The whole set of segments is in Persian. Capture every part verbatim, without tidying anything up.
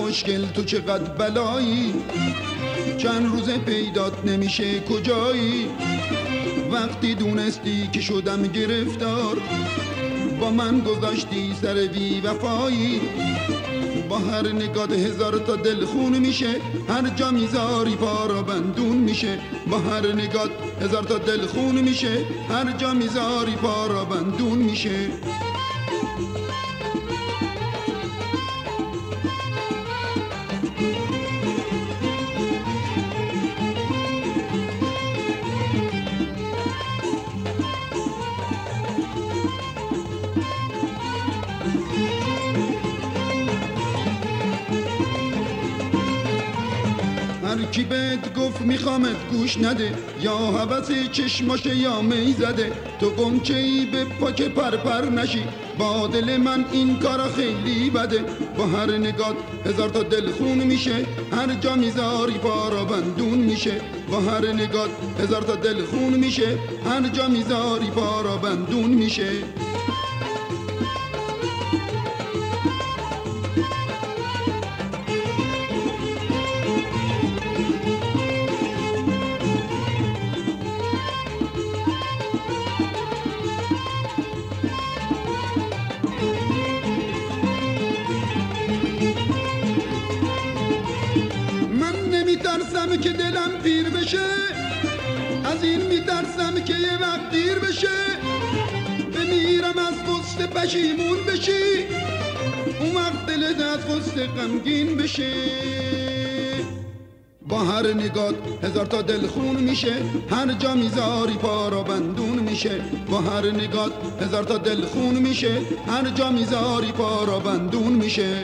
خوشگل تو چقدر بلایی، چند روز پیدات نمیشه کجایی. وقتی دونستی که شدم گرفتار، با من گذاشتی سر بی وفایی. با هر نگاه هزار تا دل خون میشه، هر جا میذاری پارا بندون میشه. با هر نگاه هزار تا دل خون میشه، هر جا میذاری پارا بندون میشه. هر کی بهت گفت میخوامت گوش نده، یا هوس چشماشه یا می زده. تو قمچه ای به پا که پر پر نشی، با دل من این کارا خیلی بده. با هر نگاه هزار تا دل خون میشه، هر جا میذاری پارا بندون میشه. با هر نگاه هزار تا دل خون میشه، هر جا میذاری پارا بندون میشه. میترسم که دلم پیر بشه، از این میترسم که یه وقت دیر بشه. بمیرم از غصه پشیمون بشی، اون وقت دلت از غصه غمگین بشه. با هر نگاه هزار تا دل خون میشه، هر جا میذاری پارا بندون میشه. با هر نگاه هزار تا دل خون میشه، هر جا میذاری پارا بندون میشه.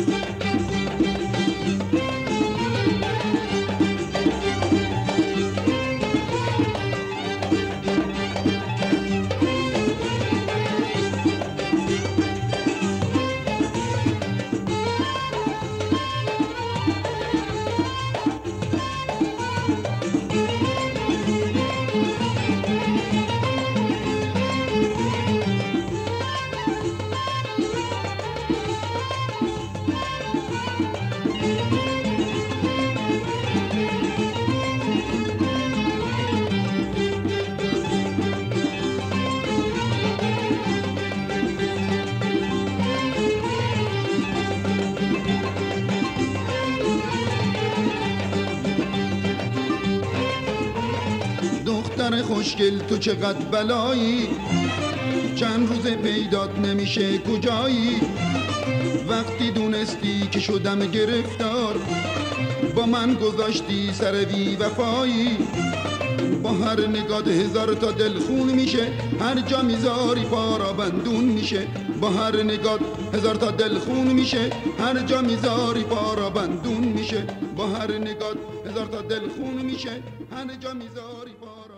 دختر خوشگل تو چقدر بلایی، چند روز پیدات نمیشه کجایی. وقتی دونستی که شدم گرفتار، با من گذاشتی سر بی وفایی. با هر نگاه هزار تا دل خون میشه، هر جا میذاری پارا بندون میشه. با هر نگاه هزار تا دل خون میشه، هر جا میذاری پارا بندون میشه. با هر نگاه هزار تا دل خون میشه، هر جا میذاری پارا